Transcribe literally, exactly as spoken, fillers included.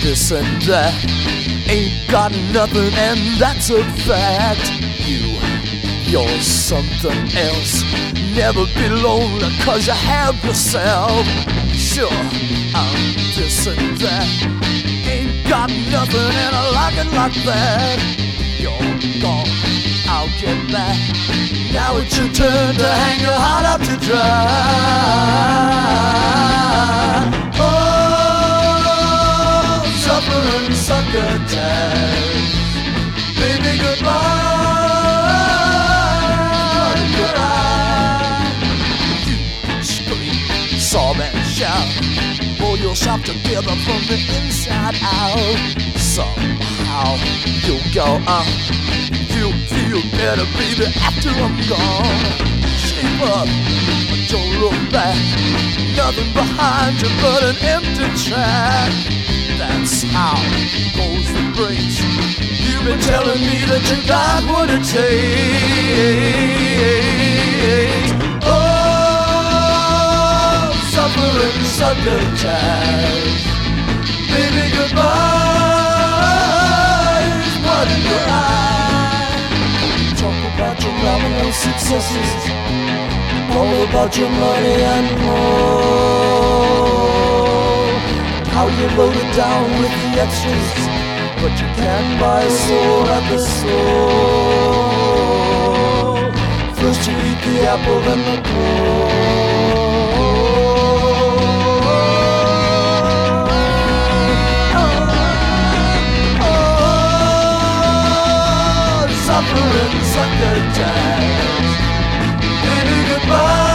this and that. Ain't got nothing, and that's a fact. You, you're something else. Never be lonely, cause you have yourself. Sure, I'm this and that. Ain't got nothing, and I like it like that. You're gone, I'll get back. Now it's your turn to hang your heart out to dry. Oh, suffering succotash. Baby, goodbye. Your eye. You scream, sob and shout. Pull yourself together from the inside out. Somehow you'll go up. You'll feel better, baby, after I'm gone. Shape up, but don't look back. Nothing behind you but an empty track. That's how goes the breaks. You've been telling me that you got what it takes. Oh, suffering succotash. Baby, goodbye is what in your eyes. Talk about your love and your successes, all about your money and more. How you load it down with the extras, but you can't buy a soul at the store. First you eat the apple, then the core. Suffering succotash. Baby, goodbye.